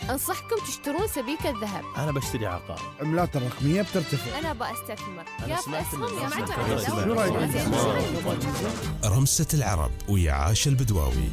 أنصحكم تشترون سبيكة ذهب. أنا بشتري عقار. عملات الرقمية بترتفع. أنا بأستثمر. أنا يا سمعت بأسهم يا معتمد. رمسة العرب ويا عاش البدواوي.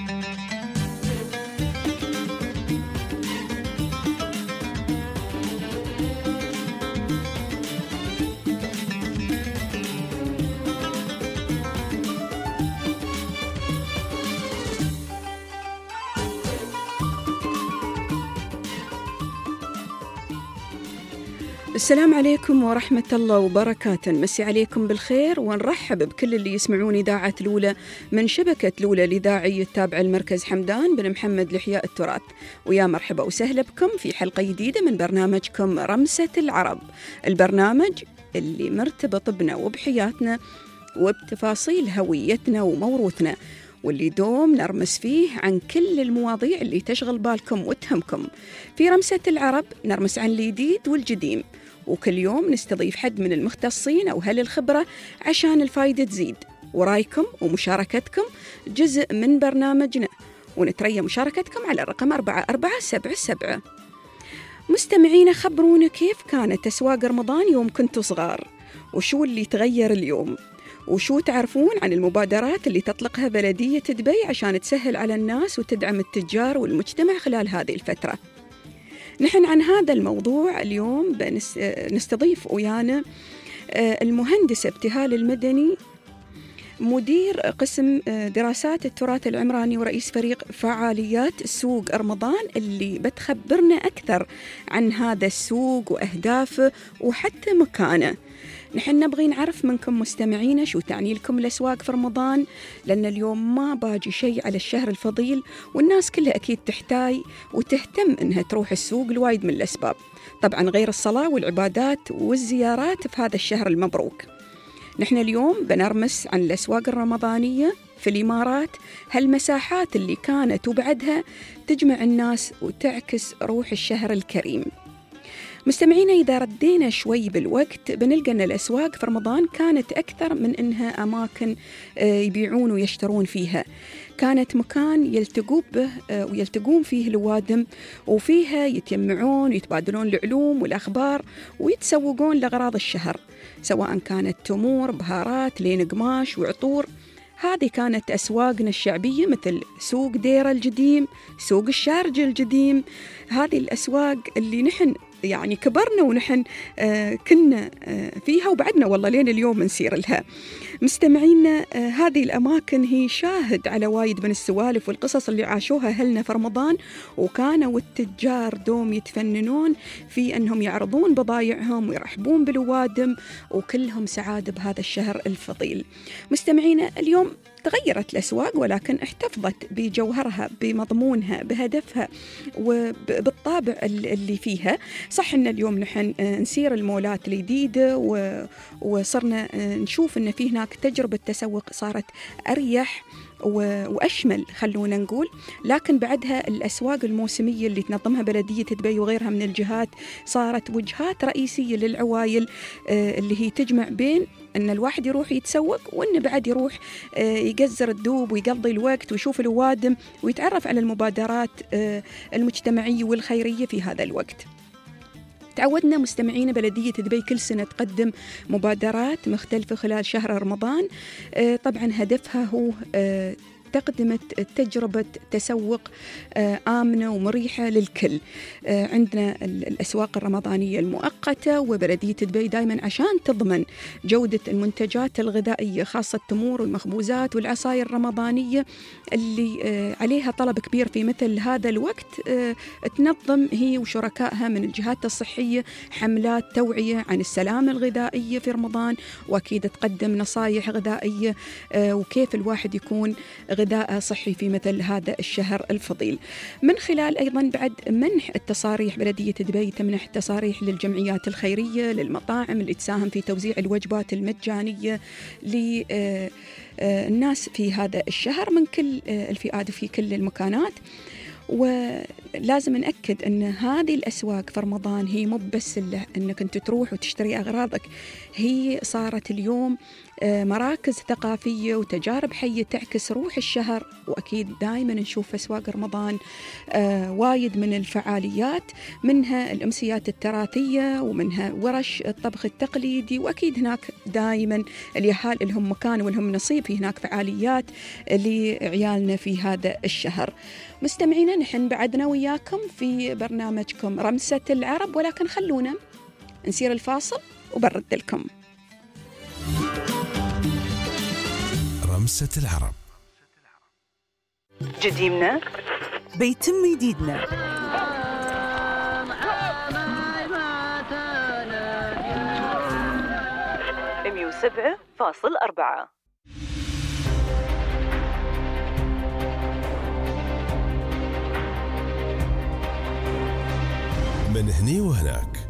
السلام عليكم ورحمة الله وبركاته. مسي عليكم بالخير ونرحب بكل اللي يسمعون إذاعة لولة من شبكة لولة الإذاعية التابعة لمركز حمدان بن محمد لإحياء التراث. ويا مرحبا وسهلا بكم في حلقة جديدة من برنامجكم رمسة العرب، البرنامج اللي مرتبط بنا وبحياتنا وبتفاصيل هويتنا وموروثنا، واللي دوم نرمس فيه عن كل المواضيع اللي تشغل بالكم وتهمكم. في رمسة العرب نرمس عن الجديد والجديم، وكل يوم نستضيف حد من المختصين أو أهل الخبرة عشان الفايدة تزيد، ورايكم ومشاركتكم جزء من برنامجنا، ونتريى مشاركتكم على الرقم 4477. مستمعينا، خبرونا كيف كانت أسواق رمضان يوم كنتوا صغار، وشو اللي تغير اليوم، وشو تعرفون عن المبادرات اللي تطلقها بلدية دبي عشان تسهل على الناس وتدعم التجار والمجتمع خلال هذه الفترة. نحن عن هذا الموضوع اليوم نستضيف ويانا المهندس ابتهال المدني، مدير قسم دراسات التراث العمراني ورئيس فريق فعاليات سوق رمضان، اللي بتخبرنا أكثر عن هذا السوق وأهدافه وحتى مكانه. نحن نبغي نعرف منكم مستمعينا شو تعني لكم الأسواق في رمضان، لأن اليوم ما باجي شيء على الشهر الفضيل، والناس كلها أكيد تحتاج وتهتم إنها تروح السوق لوايد من الأسباب، طبعا غير الصلاة والعبادات والزيارات في هذا الشهر المبروك. نحن اليوم بنرمس عن الأسواق الرمضانية في الإمارات، هالمساحات اللي كانت وبعدها تجمع الناس وتعكس روح الشهر الكريم. مستمعينا، إذا ردينا شوي بالوقت بنلقى أن الأسواق في رمضان كانت أكثر من أنها أماكن يبيعون ويشترون فيها، كانت مكان يلتقوا به ويلتقون فيه الوادم، وفيها يتجمعون ويتبادلون العلوم والأخبار ويتسوقون لأغراض الشهر، سواء كانت تمور، بهارات، لين قماش وعطور. هذه كانت أسواقنا الشعبية، مثل سوق ديرة الجديم، سوق الشارجة الجديم. هذه الأسواق اللي نحن يعني كبرنا ونحن كنا فيها وبعدنا والله لين اليوم نسير لها. مستمعينا، هذه الأماكن هي شاهد على وايد من السوالف والقصص اللي عاشوها أهلنا في رمضان، وكانوا التجار دوم يتفننون في أنهم يعرضون بضايعهم ويرحبون بالوادم، وكلهم سعادة بهذا الشهر الفضيل. مستمعينا، اليوم تغيرت الأسواق، ولكن احتفظت بجوهرها، بمضمونها، بهدفها وبالطابع اللي فيها. صح إن اليوم نحن نسير المولات الجديدة وصرنا نشوف إن في هناك تجربة تسوق صارت أريح وأشمل خلونا نقول، لكن بعدها الأسواق الموسمية اللي تنظمها بلدية دبي وغيرها من الجهات صارت وجهات رئيسية للعوائل، اللي هي تجمع بين أن الواحد يروح يتسوق وأن بعد يروح يقزر الدوب ويقضي الوقت ويشوف الوادم ويتعرف على المبادرات المجتمعية والخيرية في هذا الوقت. تعودنا مستمعين بلدية دبي كل سنة تقدم مبادرات مختلفة خلال شهر رمضان، طبعا هدفها هو تقدمت تجربة تسوق آمنة ومريحة للكل. عندنا الأسواق الرمضانية المؤقتة، وبلدية دبي دايما عشان تضمن جودة المنتجات الغذائية، خاصة التمور والمخبوزات والعصائر الرمضانية اللي عليها طلب كبير في مثل هذا الوقت، تنظم هي وشركائها من الجهات الصحية حملات توعية عن السلامة الغذائية في رمضان، وأكيد تقدم نصايح غذائية وكيف الواحد يكون غذاء صحي في مثل هذا الشهر الفضيل. من خلال أيضا بعد منح التصاريح، بلدية دبي تمنح تصاريح للجمعيات الخيرية، للمطاعم اللي تساهم في توزيع الوجبات المجانية للناس في هذا الشهر من كل الفئات في كل المكانات. ولازم نأكد أن هذه الأسواق في رمضان هي مو بس أنك أنت تروح وتشتري أغراضك، هي صارت اليوم مراكز ثقافية وتجارب حية تعكس روح الشهر. وأكيد دائما نشوف في أسواق رمضان وايد من الفعاليات، منها الأمسيات التراثية ومنها ورش الطبخ التقليدي، وأكيد هناك دائما اليهال لهم مكان ولهم نصيب في هناك فعاليات لعيالنا في هذا الشهر. مستمعينا، نحن بعدنا وياكم في برنامجكم رمسة العرب، ولكن خلونا نسير الفاصل وبرد لكم. رمسة العرب. جديدنا بيتم جديدنا. 107.4. من هني وهناك.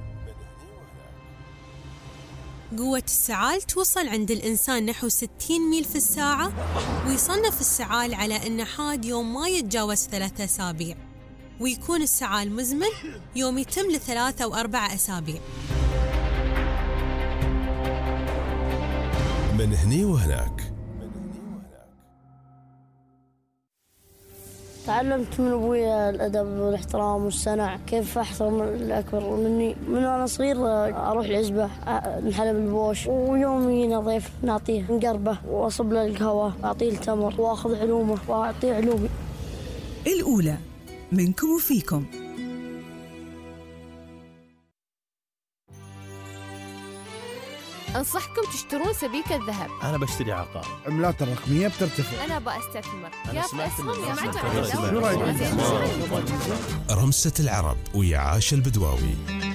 قوة السعال توصل عند الإنسان نحو 60 ميل في الساعة، ويصنف السعال على أنه حاد يوم ما يتجاوز 3 أسابيع، ويكون السعال مزمن يوم يتم ل3 أو 4 أسابيع. من هني وهناك. تعلمت من أبوي الأدب والاحترام والصنع، كيف أحترم الأكبر مني. من وأنا صغير أروح العزبة نحلب البوش، ويوم يجينا ضيف نعطيه نقربه وأصب له القهوة وأعطيه التمر وأخذ علومه وأعطيه علومي. الأولى منكم وفيكم. أنصحكم تشترون سبيكة ذهب. أنا بشتري عقار. عملات الرقمية بترتفع. أنا بأستثمر. أنا سمعت رمسة العرب ويا عاشا البدواوي.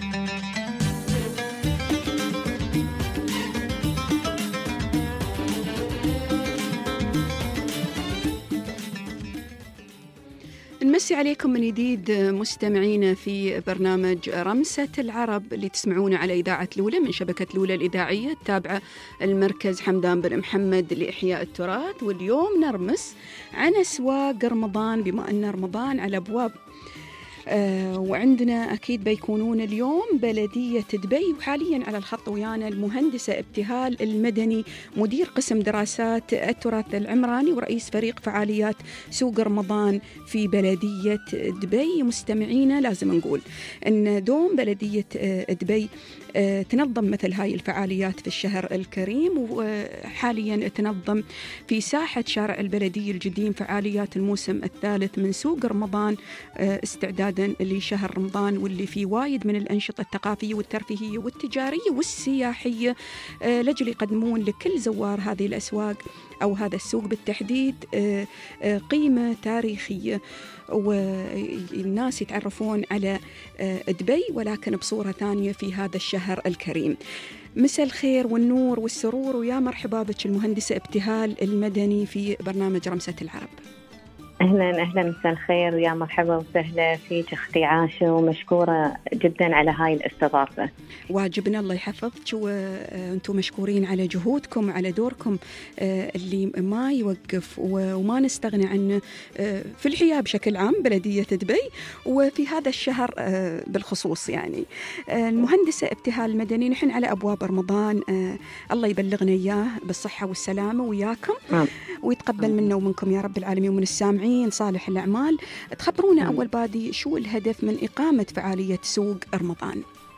نمسي عليكم من جديد مستمعينا في برنامج رمسة العرب اللي تسمعونه على إذاعة الأولى من شبكة الأولى الإذاعية التابعة المركز حمدان بن محمد لإحياء التراث. واليوم نرمس عن أسواق رمضان بما أن رمضان على أبواب. وعندنا أكيد بيكونون اليوم بلدية دبي، وحاليا على الخط ويانا المهندسة ابتهال المدني مدير قسم دراسات التراث العمراني ورئيس فريق فعاليات سوق رمضان في بلدية دبي. مستمعينا، لازم نقول أن دوم بلدية دبي تنظم مثل هاي الفعاليات في الشهر الكريم، وحاليا تنظم في ساحة شارع البلدية الجديم فعاليات الموسم الثالث من سوق رمضان استعدادا لشهر رمضان، واللي فيه وايد من الأنشطة الثقافية والترفيهية والتجارية والسياحية لجل يقدمون لكل زوار هذه الأسواق أو هذا السوق بالتحديد قيمة تاريخية، والناس يتعرفون على دبي ولكن بصورة ثانية في هذا الشهر الكريم. مساء الخير والنور والسرور، ويا مرحبا بك المهندسة ابتهال المدني في برنامج رمسة العرب. أهلا مساء الخير ويا مرحبا وسهلا فيك أختي عاشة، ومشكورة جدا على هاي الاستضافة. واجبنا الله يحفظك، وأنتم مشكورين على جهودكم على دوركم اللي ما يوقف وما نستغني عنه في الحياة بشكل عام بلدية دبي وفي هذا الشهر بالخصوص. يعني المهندسة ابتهال المدني، نحن على أبواب رمضان، الله يبلغنا إياه بالصحة والسلامة وياكم ويتقبل منا ومنكم يا رب العالمين ومن السامعين صالح الأعمال. تخبرونا أول بادي شو الهدف من إقامة فعالية سوق رمضان؟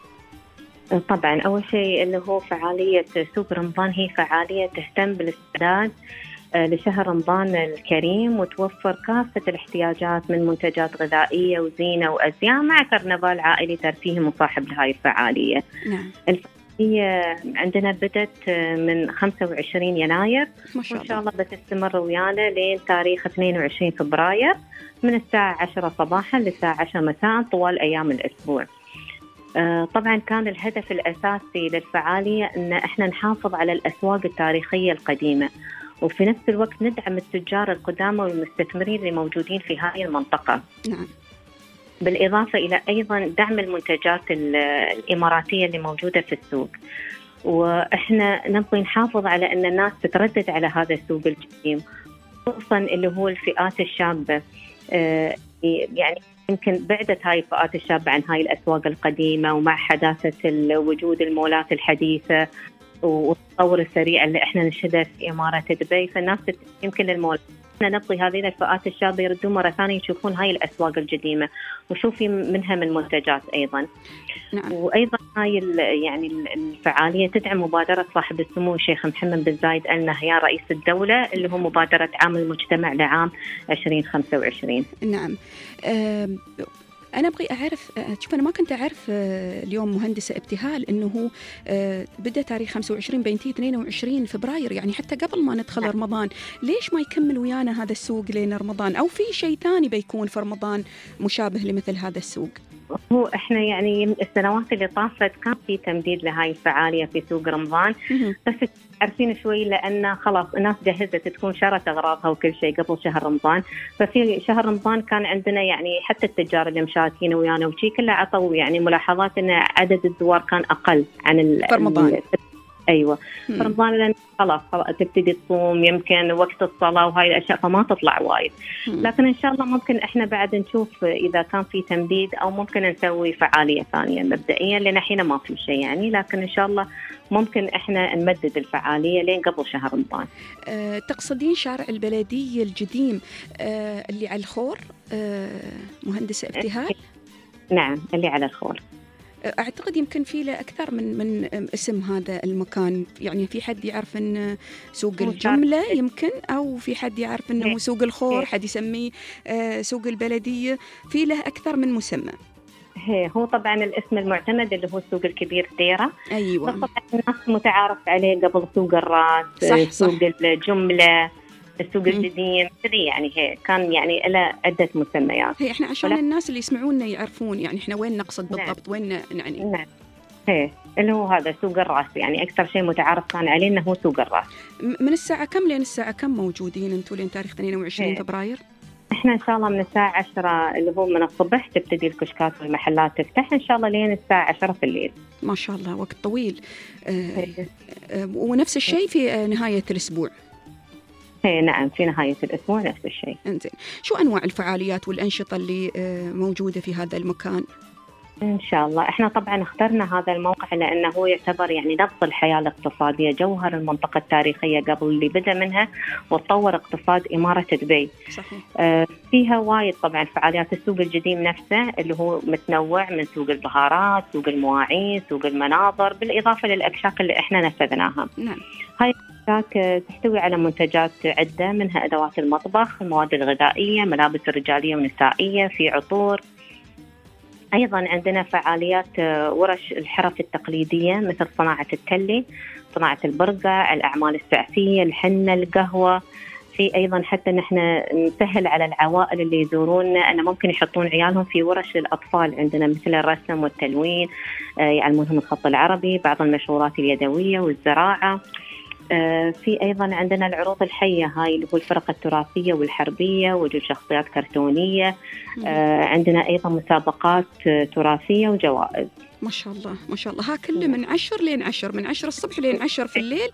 طبعا أول شيء اللي هو فعالية سوق رمضان هي فعالية تهتم بالاستعداد لشهر رمضان الكريم، وتوفر كافة الاحتياجات من منتجات غذائية وزينة وأزياء مع كرنفال عائلي ترفيهي مصاحب لهاي الفعالية. نعم. هي عندنا بدت من 25 يناير ما شاء الله. وإن شاء الله بتستمر ويانا لين تاريخ 22 فبراير من الساعة 10 صباحا للساعة 10 مساء طوال أيام الأسبوع. طبعا كان الهدف الأساسي للفعالية أن احنا نحافظ على الأسواق التاريخية القديمة، وفي نفس الوقت ندعم التجار القدامى والمستثمرين اللي موجودين في هذه المنطقة. نعم. بالإضافة إلى أيضا دعم المنتجات الإماراتية اللي موجودة في السوق، وإحنا نبغي نحافظ على أن الناس تتردد على هذا السوق القديم، خصوصا اللي هو الفئات الشابة يعني يمكن بعدت هاي الفئات الشابة عن هاي الأسواق القديمة، ومع حداثة وجود المولات الحديثة والتطور السريع اللي احنا نشهده في إمارة دبي، فالناس يمكن للمولات احنا نبغي هذه الفئات الشابة يردون مرة ثانية يشوفون هاي الأسواق القديمة وشوفي منها من منتجات أيضا. نعم. وأيضا هاي يعني الفعالية تدعم مبادرة صاحب السمو الشيخ محمد بن زايد آل نهيان رئيس الدولة، اللي هو مبادرة عام المجتمع لعام 2025. نعم. أنا أبغي أعرف، شوف أنا ما كنت أعرف اليوم مهندسة ابتهال إنه بدأ تاريخ 25 بينتهي 22 فبراير، يعني حتى قبل ما ندخل رمضان. ليش ما يكمل ويانا هذا السوق لين رمضان، أو في شيء ثاني بيكون في رمضان مشابه لمثل هذا السوق؟ هو احنا يعني السنوات اللي طافت كان في تمديد لهاي الفعالية في سوق رمضان، بس عارفين شوي لأن خلاص الناس جهزت تكون شرت أغراضها وكل شيء قبل شهر رمضان. ففي شهر رمضان كان عندنا يعني حتى التجار اللي مشاركين ويانا وشي كله عطوا يعني ملاحظات أن عدد الزوار كان أقل عن رمضان. أيوة رمضان لأن خلاص تبتدي تصوم يمكن وقت الصلاة وهاي الأشياء فما تطلع وايد. لكن إن شاء الله ممكن إحنا بعد نشوف إذا كان في تمديد أو ممكن نسوي فعالية ثانية مبدئيا، لأن حين ما في شيء يعني، لكن إن شاء الله ممكن إحنا نمدد الفعالية لين قبل شهر رمضان. تقصدين شارع البلدية القديم اللي على الخور مهندسة ابتهال؟ نعم اللي على الخور. أعتقد يمكن في له أكثر من اسم هذا المكان، يعني في حد يعرف إنه سوق الجملة يمكن، أو في حد يعرف إنه سوق الخور، حد يسميه سوق البلدية، في له أكثر من مسمى. هو طبعا الاسم المعتمد اللي هو السوق الكبير ديرة. أيوة. طبعا الناس متعارف عليه قبل سوق الراس، سوق الجملة، السوق الجديد كذي، يعني هي كان يعني له عدة مسميات. هي احنا عشان الناس اللي يسمعونا يعرفون يعني احنا وين نقصد بالضبط. نعم. وين يعني. نعم. هي اللي هو هذا سوق الراس، يعني أكثر شيء متعارف كان عليه إنه هو سوق الراس. من الساعة كم لين الساعة كم موجودين أنتوا لين تاريخ 22 فبراير؟ احنا ان شاء الله من الساعة 10 اللي هو من الصبح تبتدي الكشكات والمحلات تفتح ان شاء الله لين الساعة 10 في الليل. ما شاء الله وقت طويل. ونفس الشيء في نهاية الأسبوع. نعم في نهاية الأسبوع نفس الشيء. انزين، شو أنواع الفعاليات والأنشطة اللي موجودة في هذا المكان؟ إن شاء الله إحنا طبعا اخترنا هذا الموقع لأنه هو يعتبر يعني نبض الحياة الاقتصادية، جوهر المنطقة التاريخية قبل اللي بدأ منها وتطور اقتصاد إمارة دبي. صحيح. فيها وايد طبعا فعاليات. السوق الجديد نفسه اللي هو متنوع من سوق البهارات، سوق المواعين، سوق المناظر، بالإضافة للأكشاك اللي إحنا نفذناها. نعم. هاي الأكشاك تحتوي على منتجات عدة، منها أدوات المطبخ، المواد الغذائية، ملابس الرجالية والنسائية، في عطور. أيضا عندنا فعاليات ورش الحرف التقليدية مثل صناعة التلي، صناعة البرقع، الأعمال السعفية، الحنة، القهوة. في أيضا حتى نحن نسهل على العوائل اللي يزوروننا أن ممكن يحطون عيالهم في ورش للأطفال عندنا مثل الرسم والتلوين، يعلمونهم الخط العربي، بعض المشهورات اليدوية والزراعة. في أيضا عندنا العروض الحية، هاي اللي هو الفرق التراثية والحربية، وجود شخصيات كرتونية. عندنا أيضا مسابقات تراثية وجوائز. ما شاء الله ما شاء الله. ها كله من 10 لين 10، من 10 الصبح لين 10 في الليل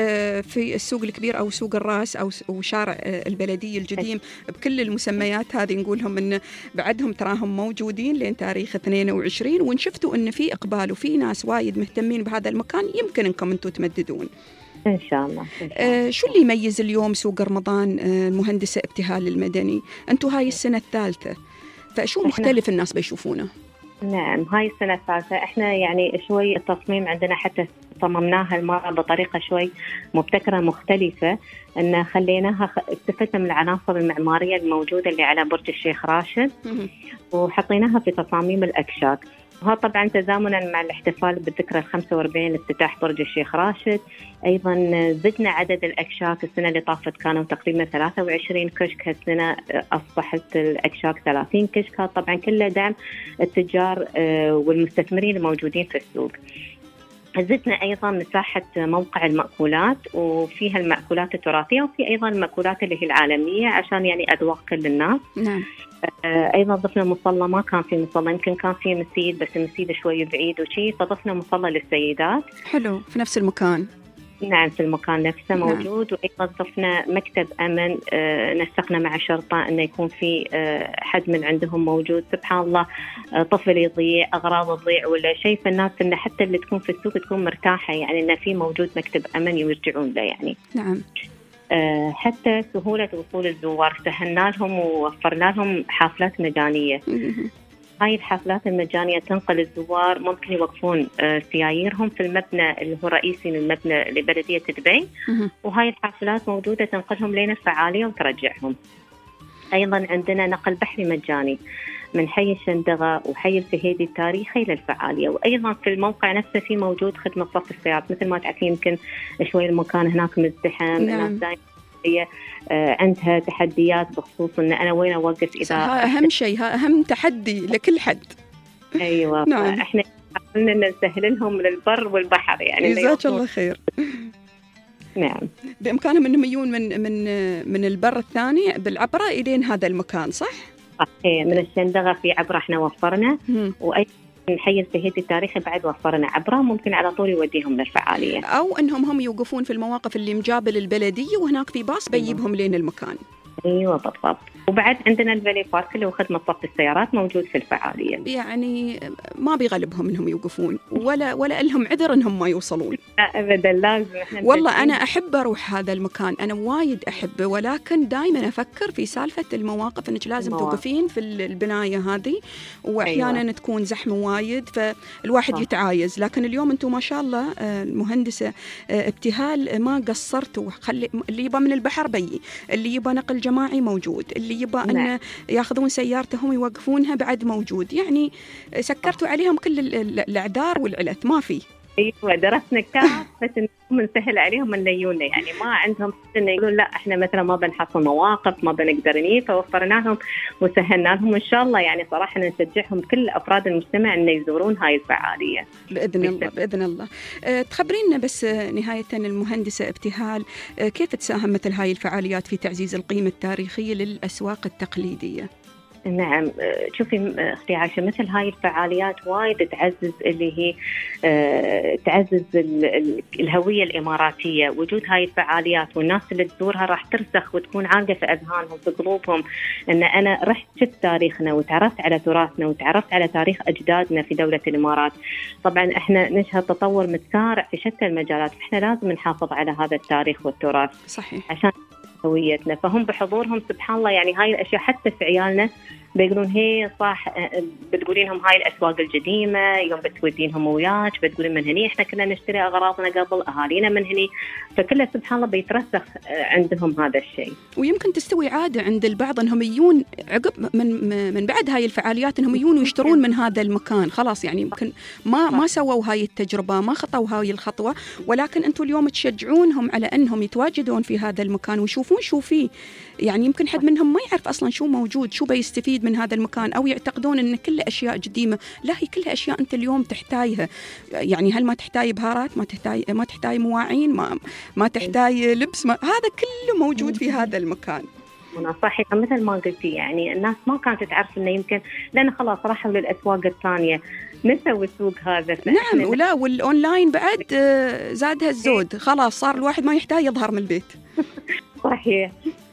في السوق الكبير أو سوق الراس أو شارع البلدية الجديم بكل المسميات هذه. نقولهم إن بعدهم تراهم موجودين لين تاريخ 22، وإن شفتوا إن في إقبال وفي ناس وايد مهتمين بهذا المكان يمكن إنكم أنتوا تمددون إن شاء الله. شو اللي يميز اليوم سوق رمضان المهندسة ابتهال المدني؟ أنتوا هاي السنة الثالثة، فشو مختلف الناس بيشوفونه؟ نعم هاي السنة الثالثة. احنا يعني شوي التصميم عندنا حتى صممناها المرة بطريقة شوي مبتكرة مختلفة، ان خليناها استفدنا من العناصر المعمارية الموجودة اللي على برج الشيخ راشد وحطيناها في تصاميم الأكشاك. وها طبعا تزامنا مع الاحتفال بالذكرى 45 لافتتاح برج الشيخ راشد. أيضا زدنا عدد الأكشاك. السنة اللي طافت كانوا تقريبا 23 كشك، هالسنة أصبحت الأكشاك 30 كشك. طبعا كله دعم التجار والمستثمرين الموجودين في السوق. زدنا أيضا مساحة موقع المأكولات، وفيها المأكولات التراثية وفي أيضا المأكولات اللي هي العالمية عشان يعني أذواق كل الناس. نعم. أيضا ضفنا مصلى، ما كان في مصلى، يمكن كان في مسيد بس المسيد شوي بعيد وشي، فضفنا مصلى للسيدات. حلو في نفس المكان. نعم في المكان نفسه موجود. وأيضا ضفنا مكتب أمن، نسقنا مع الشرطة أنه يكون في حد من عندهم موجود. سبحان الله طفل يضيع، أغراض تضيع ولا شيء، فالناس إن حتى اللي تكون في السوق تكون مرتاحة، يعني إنه في موجود مكتب أمن يرجعون له يعني. نعم. حتى سهولة وصول الزوار سهلنا لهم ووفرنا لهم حافلات مجانية. هاي الحافلات المجانية تنقل الزوار، ممكن يوقفون سياييرهم في المبنى اللي هو رئيسي من مبنى لبلدية دبي، وهاي الحافلات موجودة تنقلهم لين الفعالية وترجعهم. أيضا عندنا نقل بحري مجاني من حي الشندغة وحي الفهيدي التاريخي للفعالية. وأيضا في الموقع نفسه في موجود خدمة صف السيارات، مثل ما تعرفين يمكن شوي المكان هناك مزدحم. الناس دائما عندها تحديات بخصوص أن أنا وين أوقف إذا أهم شيء، أهم تحدي لكل حد. أيوة. نعم. إحنا حاولنا نسهل لهم من البر والبحر يعني. جزاك الله خير. نعم. بإمكانهم أنهم يجون من البر الثاني بالعبرة إلين هذا المكان، صح؟ صحيح. من الشندغة في عبرة إحنا وفرنا، وأيضا من حي الفهيدي التاريخي بعد وفرنا عبرة، ممكن على طول يوديهم للفعالية، أو أنهم هم يوقفون في المواقف اللي مجابل البلدية وهناك في باص بيجيبهم لين المكان. ايوه بالضبط. وبعد عندنا الفالي بارك اللي هو خدمه صف السيارات موجود في الفعاليه. يعني ما بيغلبهم انهم يوقفون ولا لهم عذر انهم ما يوصلون. لا ابدا، لازم. والله انا احب اروح هذا المكان، انا وايد احبه، ولكن دائما افكر في سالفه المواقف انك لازم توقفين في البنايه هذه، واحيانا أيوة. تكون زحمه وايد فالواحد يتعايز. لكن اليوم انتم ما شاء الله المهندسه ابتهال ما قصرتوا، اللي يبغى من البحر بيي، اللي يبغى نقل جماعي موجود، اللي يبغى أن ياخذون سيارتهم يوقفونها بعد موجود. يعني سكرتوا عليهم كل الأعذار والعلث، ما في. ايوه درسنا كافة نسهل عليهم الليونة، يعني ما عندهم إنه يقولون لا احنا مثلا ما بنحصل مواقف ما بنقدر نجي، فوفرنا لهم وسهلنا لهم. ان شاء الله يعني صراحة نشجعهم كل افراد المجتمع انه يزورون هاي الفعالية باذن الله. باذن الله. تخبرينا بس نهاية المهندسة ابتهال، كيف تساهم مثل هاي الفعاليات في تعزيز القيمة التاريخية للأسواق التقليدية؟ نعم شوفي اختي عائشة، مثل هاي الفعاليات وايد تعزز اللي هي تعزز الهوية الإماراتية. وجود هاي الفعاليات والناس اللي تزورها راح ترسخ وتكون عالقة في أذهانهم في قلوبهم أن أنا رحت شفت تاريخنا وتعرفت على تراثنا وتعرفت على تاريخ أجدادنا في دولة الإمارات. طبعا احنا نشهد تطور متسارع في شتى المجالات، احنا لازم نحافظ على هذا التاريخ والتراث. صحيح. عشان هويتنا. فهم بحضورهم سبحان الله يعني هاي الأشياء حتى في عيالنا بيقولون هي صح، بتقولينهم هاي الأسواق القديمة، يوم بتودينهم وياك بتقولين من هني احنا كنا نشتري أغراضنا قبل، أهالينا من هني، فكله سبحان الله بيترسخ عندهم هذا الشيء. ويمكن تستوي عادة عند البعض انهم يجون عقب من بعد هاي الفعاليات انهم يجون ويشترون من هذا المكان، خلاص يعني يمكن ما سووا هاي التجربة، ما خطوا هاي الخطوة، ولكن انتم اليوم تشجعونهم على انهم يتواجدون في هذا المكان ويشوفون شو فيه. يعني يمكن حد منهم ما يعرف اصلا شو موجود، شو بيستفيد من هذا المكان، او يعتقدون ان كل اشياء قديمه. لا، هي كلها اشياء انت اليوم تحتاجها. يعني هل ما تحتاج بهارات، ما تحتاج مواعين، ما تحتاج لبس، هذا كله موجود في هذا المكان. صحيح مثل ما قلتي، يعني الناس ما كانت تعرف انه يمكن لان خلاص راحوا للاسواق الثانيه نسوا السوق هذا. نعم، ولا والأونلاين بعد زادها الزود، خلاص صار الواحد ما يحتاج يظهر من البيت. صحيح.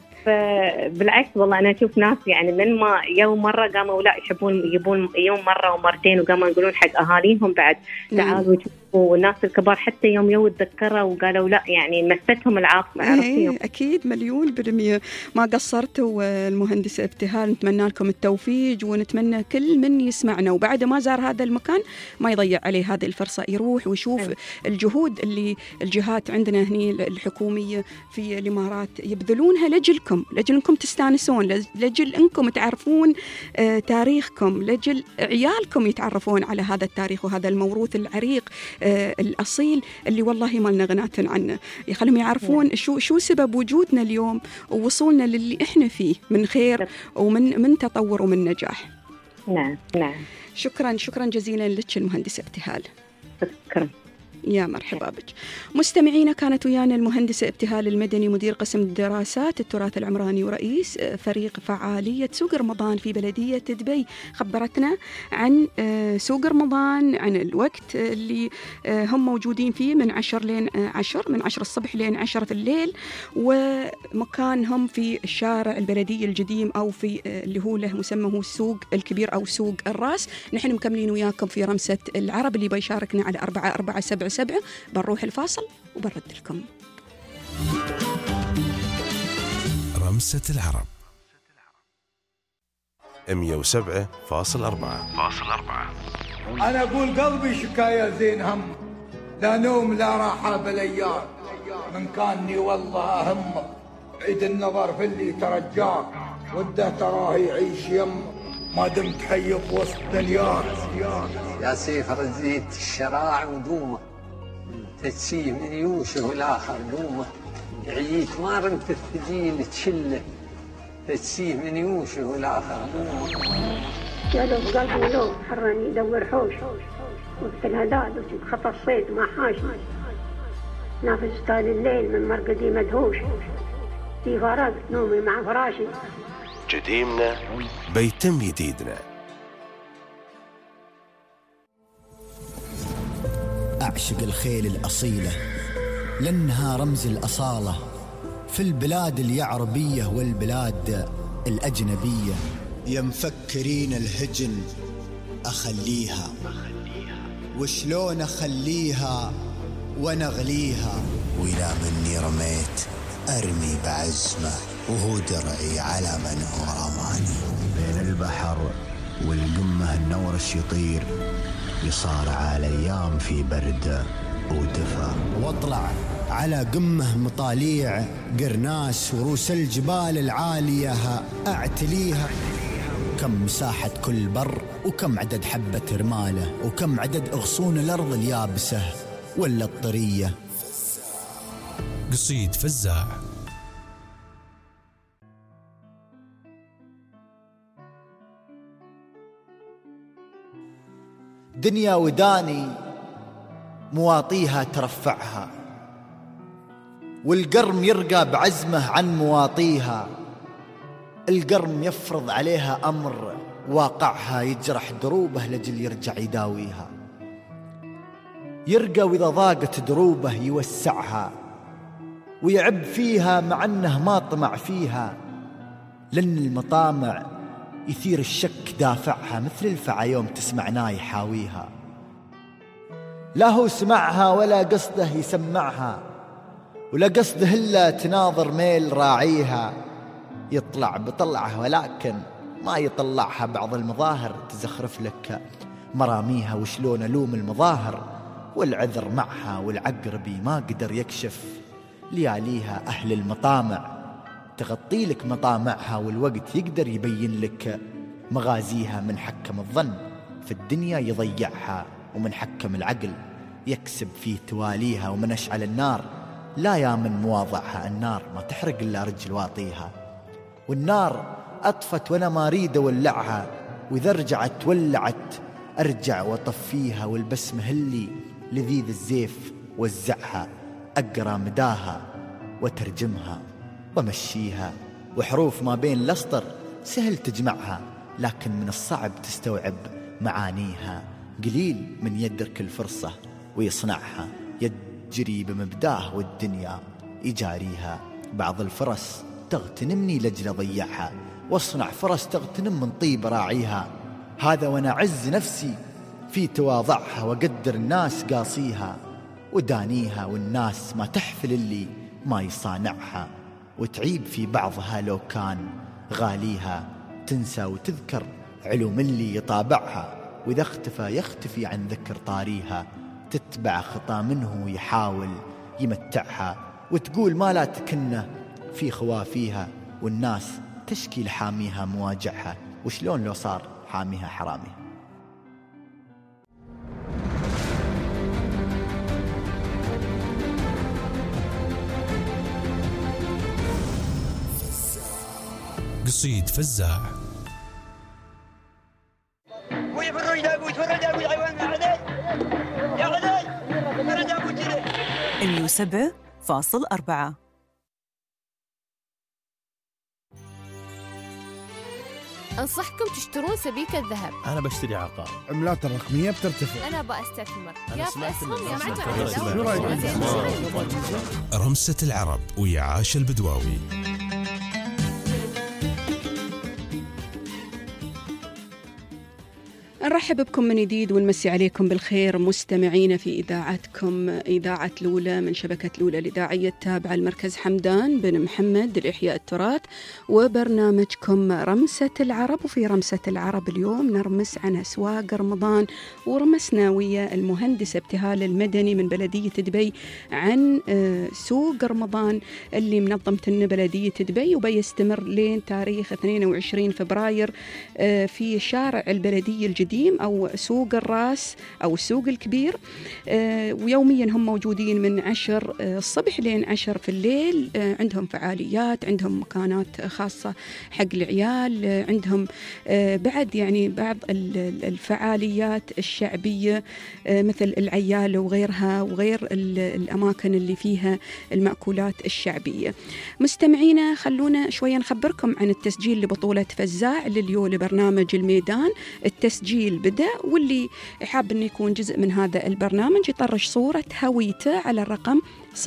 بالعكس والله أنا أشوف ناس يعني من ما يوم مرة قاموا لا يبون يوم مرة ومرتين، وقاموا يقولون حق أهاليهم بعد تعالوا والناس الكبار حتى يوم تذكروا وقالوا لا يعني مستهم العاطفة. أكيد 100% ما قصرتوا. المهندسة ابتهال نتمنى لكم التوفيق، ونتمنى كل من يسمعنا وبعد ما زار هذا المكان ما يضيع عليه هذه الفرصة، يروح ويشوف الجهود اللي الجهات عندنا هني الحكومية في الإمارات يبذلونها لجلكم تستانسون، لجل أنكم تعرفون تاريخكم، لجل عيالكم يتعرفون على هذا التاريخ وهذا الموروث العريق الأصيل اللي والله ما لنا غناة عنه. يخلهم يعرفون شو سبب وجودنا اليوم ووصولنا للي إحنا فيه من خير ومن تطور ومن نجاح. نعم. شكرا جزيلا لك المهندسة ابتهال. شكرا. يا مرحبا بك. مستمعينا، كانت ويانا المهندسة ابتهال المدني مدير قسم دراسات التراث العمراني ورئيس فريق فعالية سوق رمضان في بلدية دبي. خبرتنا عن سوق رمضان، عن الوقت اللي هم موجودين فيه من 10 لين 10، من 10 الصبح لين 10 الليل، ومكانهم في الشارع البلدي القديم أو في اللي هو له مسمى هو السوق الكبير أو سوق الراس. نحن مكملين وياكم في رمسة العرب اللي بيشاركنا على 4477. بنروح الفاصل وبرد لكم. رمسة العرب 107.4. أنا أقول قلبي شكاية زين هم، لا نوم لا راحة بالايام، من كاني والله أهم عيد النظر في اللي ترجاك، وده تراه يعيش يم ما دمت حي بوسط دنياك. يا سيف رزيت الشراع ودومه، تتسيه من يوشه والآخر دومه، عييت ما رمت الثقيل تشله، تتسيه من يوشه والآخر دومه. جلب قلبي لو حرني يدور حوش، وقت الهداد وجد خط الصيد ما حاش، نافذ طال الليل من مرقدي مدهوش، في فراغ نومي مع فراشي. قديمنا بيتم جديدنا. أعشق الخيل الأصيلة لأنها رمز الأصالة في البلاد اليعربية والبلاد الأجنبية. يا مفكرين الهجن أخليها، وشلون أخليها ونغليها، وإذا مني رميت أرمي بعزمه، وهو درعي على من هو رماني. بين البحر والقمة النورش يطير، يصارع الأيام في برد ودفا، واطلع على قمة مطاليع قرناس وروس الجبال العالية أعتليها. كم مساحة كل بر، وكم عدد حبة رماله، وكم عدد أغصون الأرض اليابسة ولا الطرية. قصيد فزاع. دنيا وداني مواطيها ترفعها، والقرم يرقى بعزمه عن مواطيها. القرم يفرض عليها أمر واقعها، يجرح دروبه لجل يرجع يداويها. يرقى وإذا ضاقت دروبه يوسعها، ويعب فيها مع أنه ما طمع فيها، لأن المطامع يثير الشك دافعها، مثل الفعى يوم تسمعناه يحاويها. لا هو سمعها ولا قصده يسمعها، ولا قصده إلا تناظر ميل راعيها. يطلع بطلعه ولكن ما يطلعها، بعض المظاهر تزخرف لك مراميها. وشلون ألوم المظاهر والعذر معها، والعقربي ما قدر يكشف لياليها. أهل المطامع تغطي لك مطامعها، والوقت يقدر يبين لك مغازيها. من حكم الظن في الدنيا يضيعها، ومن حكم العقل يكسب فيه تواليها. ومن أشعل النار لا يامن مواضعها، النار ما تحرق إلا رجل واطيها. والنار أطفت وأنا ما أريد أولعها، وإذا رجعت ولعت أرجع وأطفيها. والبسمة اللي لذيذ الزيف وزعها، أقرأ مداها وترجمها ومشيها. وحروف ما بين الأسطر سهل تجمعها، لكن من الصعب تستوعب معانيها. قليل من يدرك الفرصة ويصنعها، يجري بمبداه والدنيا يجاريها. بعض الفرص تغتنمني لجل ضيعها، واصنع فرص تغتنم من طيب راعيها. هذا وانا عز نفسي في تواضعها، وقدر الناس قاصيها ودانيها. والناس ما تحفل اللي ما يصانعها، وتعيب في بعضها لو كان غاليها. تنسى وتذكر علوم اللي يطابعها، وإذا اختفى يختفي عن ذكر طاريها. تتبع خطا منه يحاول يمتعها، وتقول ما لا تكنه في خوافيها. والناس تشكي لحاميها مواجعها، وشلون لو صار حاميها حراميها. قصيد فزاع. ويفرج ابوي تفرج ابوي الحيوان يا غدي يا غدي فرج 107.4. أنصحكم تشترون سبيكة ذهب. أنا بشتري عقار. عملات الرقمية بترتفع. أنا أستثمر. أنا يا سمعت أسهم يا رمسة العرب ويا عاش البدواوي. نرحب بكم من جديد ونمسي عليكم بالخير مستمعين في إذاعتكم إذاعة لولة من شبكة لولة الإذاعية التابعة المركز حمدان بن محمد لإحياء التراث، وبرنامجكم رمسة العرب. وفي رمسة العرب اليوم نرمس عن أسواق رمضان، ورمسنا ويا المهندس ابتهال المدني من بلدية دبي عن سوق رمضان اللي منظمة بلدية دبي، وبيستمر لين تاريخ 22 فبراير في شارع البلدية الجديد أو سوق الراس أو السوق الكبير. ويوميا هم موجودين من 10 الصبح لين 10 في الليل. عندهم فعاليات، عندهم مكانات خاصة حق العيال، عندهم بعد يعني بعض الفعاليات الشعبية مثل العيال وغيرها، وغير الأماكن اللي فيها المأكولات الشعبية. مستمعينا خلونا شوية نخبركم عن التسجيل لبطولة فزاع لليو لبرنامج الميدان. التسجيل بدأ، واللي حاب أن يكون جزء من هذا البرنامج يطرش صورة هويته على الرقم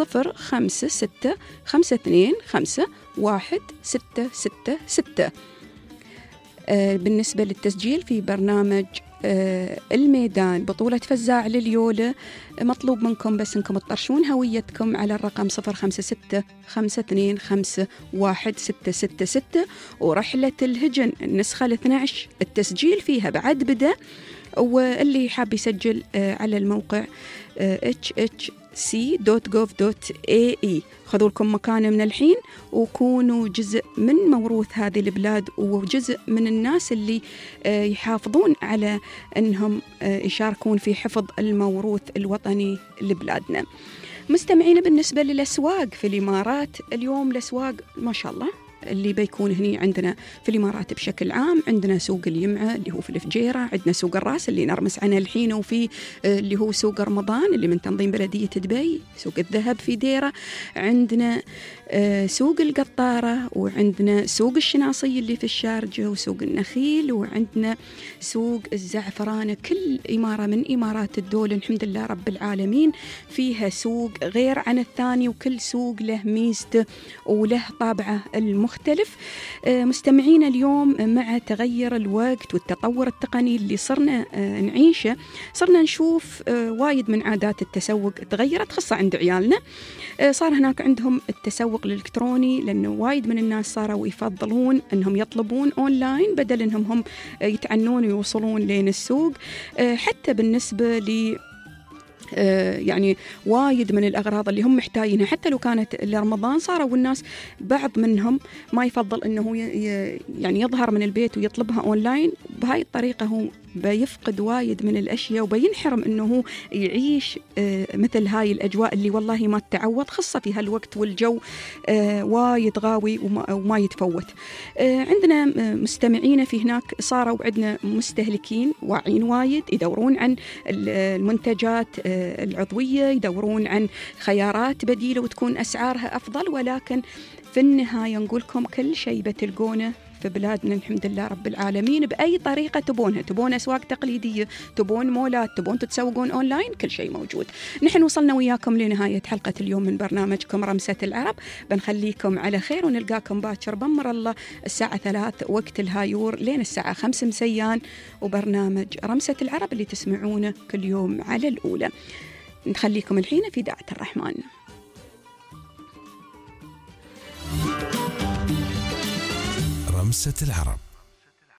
0565251666. بالنسبة للتسجيل في برنامج الميدان بطولة فزاع لليولة، مطلوب منكم بس انكم تطرشون هويتكم على الرقم 0565251666. ورحلة الهجن النسخة 12 التسجيل فيها بعد بدأ، واللي حاب يسجل على الموقع hhc.gov.ae. خذوا لكم مكانة من الحين وكونوا جزء من موروث هذه البلاد، وجزء من الناس اللي يحافظون على أنهم يشاركون في حفظ الموروث الوطني لبلادنا. مستمعين، بالنسبة للأسواق في الإمارات اليوم، الأسواق ما شاء الله اللي بيكون هني عندنا في الإمارات بشكل عام. عندنا سوق اليمعة اللي هو في الفجيرة، عندنا سوق الراس اللي نرمس عنه الحين، وفي اللي هو سوق رمضان اللي من تنظيم بلدية دبي، سوق الذهب في ديرة، عندنا سوق القطارة، وعندنا سوق الشناصي اللي في الشارجة، وسوق النخيل، وعندنا سوق الزعفرانة. كل إمارة من إمارات الدولة الحمد لله رب العالمين فيها سوق غير عن الثاني، وكل سوق له ميزته وله طابعه المختلف. مستمعين، اليوم مع تغير الوقت والتطور التقني اللي صرنا نعيشه، صرنا نشوف وايد من عادات التسوق تغيرت، خاصة عند عيالنا. صار هناك عندهم التسوق الإلكتروني، لأنه وايد من الناس صاروا يفضلون أنهم يطلبون أونلاين بدل أنهم هم يتعنون ويوصلون لين السوق. حتى بالنسبة لي يعني وايد من الأغراض اللي هم محتاجينها حتى لو كانت لرمضان، صاروا الناس بعض منهم ما يفضل أنه يعني يظهر من البيت ويطلبها أونلاين. بهاي الطريقة هو بيفقد وايد من الأشياء وبينحرم أنه يعيش مثل هاي الأجواء اللي والله ما تتعوض، خاصة في هالوقت والجو وايد غاوي وما يتفوت. عندنا مستمعين في هناك، صاروا عندنا مستهلكين واعين وايد يدورون عن المنتجات العضوية، يدورون عن خيارات بديلة وتكون أسعارها أفضل. ولكن في النهاية نقولكم كل شيء بتلقونه في بلادنا الحمد لله رب العالمين بأي طريقة تبونها. تبون أسواق تقليدية، تبون مولات، تبون تتسوقون أونلاين، كل شيء موجود. نحن وصلنا وياكم لنهاية حلقة اليوم من برنامجكم رمسة العرب. بنخليكم على خير ونلقاكم باكر بأمر الله الساعة 3 وقت الهايور لين الساعة 5 مسيان، وبرنامج رمسة العرب اللي تسمعونه كل يوم على الأولى. نخليكم الحين في داعة الرحمن. رمسة العرب.